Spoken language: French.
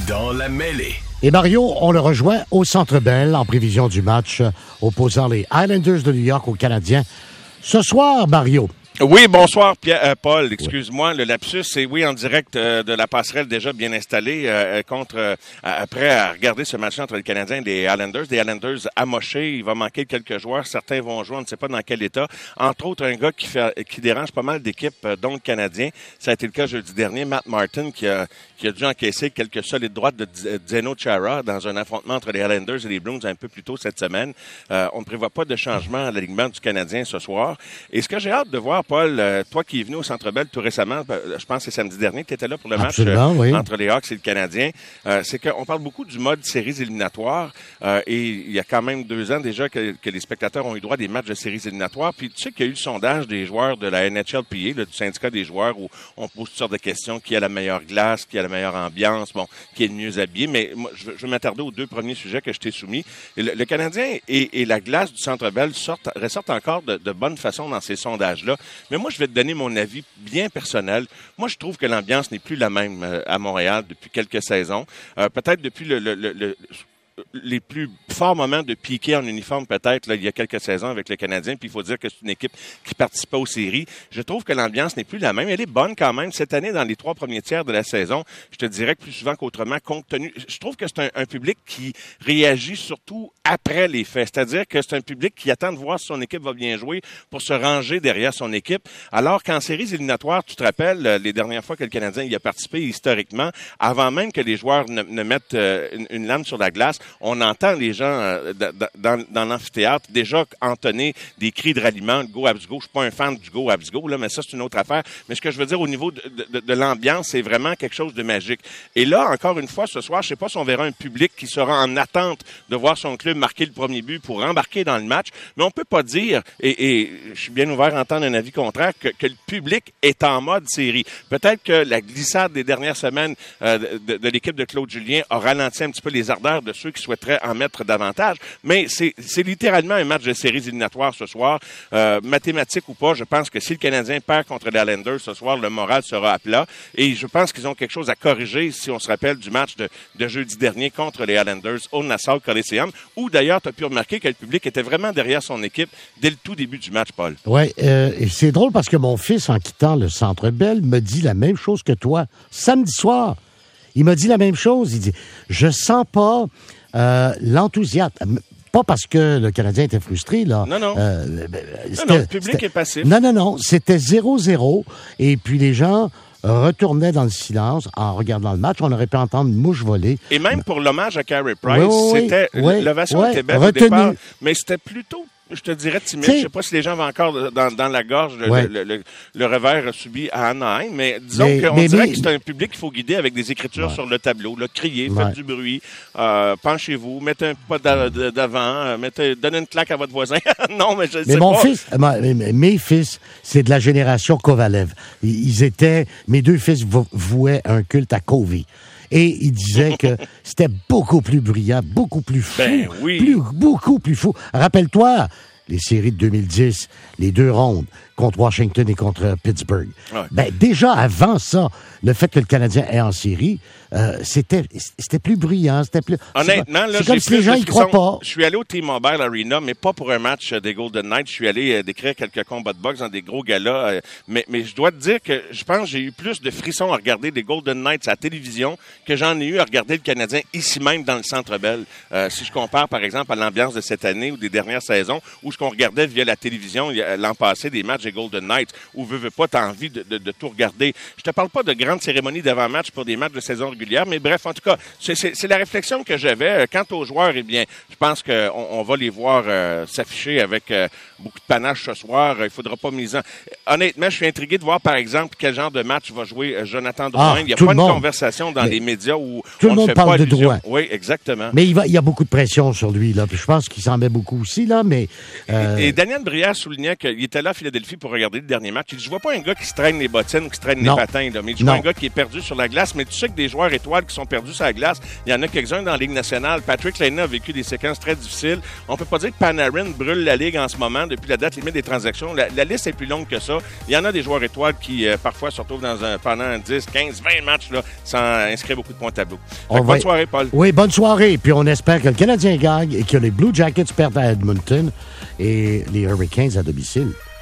Dans la mêlée. Et Mario, on le rejoint au Centre Bell en prévision du match opposant les Islanders de New York aux Canadiens. Ce soir, Mario. Oui, bonsoir, Paul. Excuse-moi, le lapsus, c'est en direct de la passerelle déjà bien installée après à regarder ce match entre les Canadiens et les Islanders. Des Islanders amochés, il va manquer quelques joueurs. Certains vont jouer, on ne sait pas dans quel état. Entre autres, un gars qui dérange pas mal d'équipes, dont le Canadien. Ça a été le cas jeudi dernier, Matt Martin, qui a dû encaisser quelques solides droites de Zdeno Chara dans un affrontement entre les Islanders et les Blues un peu plus tôt cette semaine. On ne prévoit pas de changement à l'alignement du Canadien ce soir. Et ce que j'ai hâte de voir, Paul, toi qui es venu au Centre Bell tout récemment, je pense que c'est samedi dernier que tu étais là pour le match entre les Hawks et le Canadien, c'est qu'on parle beaucoup du mode séries éliminatoires et il y a quand même 2 ans déjà que les spectateurs ont eu droit à des matchs de séries éliminatoires. Puis tu sais qu'il y a eu le sondage des joueurs de la NHLPA, du syndicat des joueurs, où on pose toutes sortes de questions. Qui a la meilleure glace, qui a la meilleure ambiance, qui est le mieux habillé. Mais moi, je veux m'attarder aux 2 premiers sujets que je t'ai soumis. Le Canadien et la glace du Centre Bell ressortent encore de bonne façon dans ces sondages-là. Mais moi, je vais te donner mon avis bien personnel. Moi, je trouve que l'ambiance n'est plus la même à Montréal depuis quelques saisons. Peut-être depuis les plus forts moments de piquer en uniforme, peut-être, là, il y a quelques saisons avec le Canadien, puis il faut dire que c'est une équipe qui participait aux séries. Je trouve que l'ambiance n'est plus la même. Elle est bonne quand même. Cette année, dans les 3 premiers tiers de la saison, je te dirais que plus souvent qu'autrement, compte tenu... Je trouve que c'est un public qui réagit surtout après les faits. C'est-à-dire que c'est un public qui attend de voir si son équipe va bien jouer pour se ranger derrière son équipe. Alors qu'en séries éliminatoires, tu te rappelles, les dernières fois que le Canadien y a participé historiquement, avant même que les joueurs ne mettent une lame sur la glace, on entend les gens dans l'amphithéâtre déjà entonner des cris de ralliement, go Habs go. Je suis pas un fan du go Habs go, là, mais ça, c'est une autre affaire. Mais ce que je veux dire au niveau de l'ambiance, c'est vraiment quelque chose de magique. Et là, encore une fois, ce soir, je sais pas si on verra un public qui sera en attente de voir son club marquer le premier but pour embarquer dans le match, mais on peut pas dire, et je suis bien ouvert à entendre un avis contraire, que le public est en mode série. Peut-être que la glissade des dernières semaines de l'équipe de Claude Julien a ralenti un petit peu les ardeurs de ceux qui souhaiteraient en mettre davantage, mais c'est littéralement un match de séries éliminatoires ce soir. Mathématique ou pas, je pense que si le Canadien perd contre les Islanders ce soir, le moral sera à plat, et je pense qu'ils ont quelque chose à corriger si on se rappelle du match de jeudi dernier contre les Islanders au Nassau Coliseum, où d'ailleurs tu as pu remarquer que le public était vraiment derrière son équipe dès le tout début du match, Paul. Oui, et c'est drôle parce que mon fils, en quittant le Centre Bell, me dit la même chose que toi. Samedi soir, il m'a dit la même chose. Il dit, je sens pas l'enthousiasme. Pas parce que le Canadien était frustré, là. Non. Non, le public est passif. Non. C'était 0-0. Et puis les gens retournaient dans le silence en regardant le match. On aurait pu entendre une mouche voler. Et même pour l'hommage à Carey Price, l'ovation était belle au départ, mais c'était plutôt, je te dirais, timide. Je sais pas si les gens avaient encore dans la gorge le revers subi à Anaheim, mais disons qu'on dirait que c'est un public qu'il faut guider avec des écritures sur le tableau. Là, criez, faites du bruit, penchez-vous, mettez un pas d'avant, donnez une claque à votre voisin. Non, mais je sais pas. Mes fils, c'est de la génération Kovalev. Mes 2 fils vouaient un culte à Covey. Et il disait que c'était beaucoup plus brillant, beaucoup plus fou. Beaucoup plus fou. Rappelle-toi, les séries de 2010, les 2 rondes contre Washington et contre Pittsburgh. Ouais. Déjà avant ça, le fait que le Canadien est en série, c'était plus brillant, c'était plus... Honnêtement, là, c'est comme si les gens y croient pas. Je suis allé au T-Mobile Arena, mais pas pour un match des Golden Knights. Je suis allé décrire quelques combats de boxe dans des gros galas. Mais je dois te dire que je pense que j'ai eu plus de frissons à regarder des Golden Knights à la télévision que j'en ai eu à regarder le Canadien ici même dans le Centre Bell. Si je compare, par exemple, à l'ambiance de cette année ou des dernières saisons, où ce qu'on regardait via la télévision l'an passé, des matchs des Golden Knights, où veux pas, t'as envie de tout regarder. Je te parle pas de grandes cérémonies d'avant-match pour des matchs de saison régulière, mais bref, en tout cas, c'est la réflexion que j'avais. Quant aux joueurs, eh bien, je pense qu'on va les voir s'afficher avec beaucoup de panache ce soir. Il faudra pas miser. Honnêtement, je suis intrigué de voir, par exemple, quel genre de match va jouer Jonathan Drouin. Il n'y a pas une conversation dans les médias où tout le monde parle de Drouin. Oui, exactement. Mais il y a beaucoup de pression sur lui, là. Puis je pense qu'il s'en met beaucoup aussi, là. Mais Et Daniel Brière soulignait qu'il était là à Philadelphie pour regarder le dernier match. Il dit, je vois pas un gars qui se traîne les bottines ou qui se traîne les patins, là, mais je vois un gars qui est perdu sur la glace. Mais tu sais que des joueurs étoiles qui sont perdus sur la glace, il y en a quelques-uns dans la Ligue nationale. Patrick Laine a vécu des séquences très difficiles. On peut pas dire que Panarin brûle la Ligue en ce moment depuis la date limite des transactions. La liste est plus longue que ça. Il y en a des joueurs étoiles qui, parfois, se retrouvent pendant 10, 15, 20 matchs là, sans inscrire beaucoup de points au tableau. Bonne soirée, Paul. Oui, bonne soirée. Puis on espère que le Canadien gagne et que les Blue Jackets perdent à Edmonton et les Hurricanes à domicile.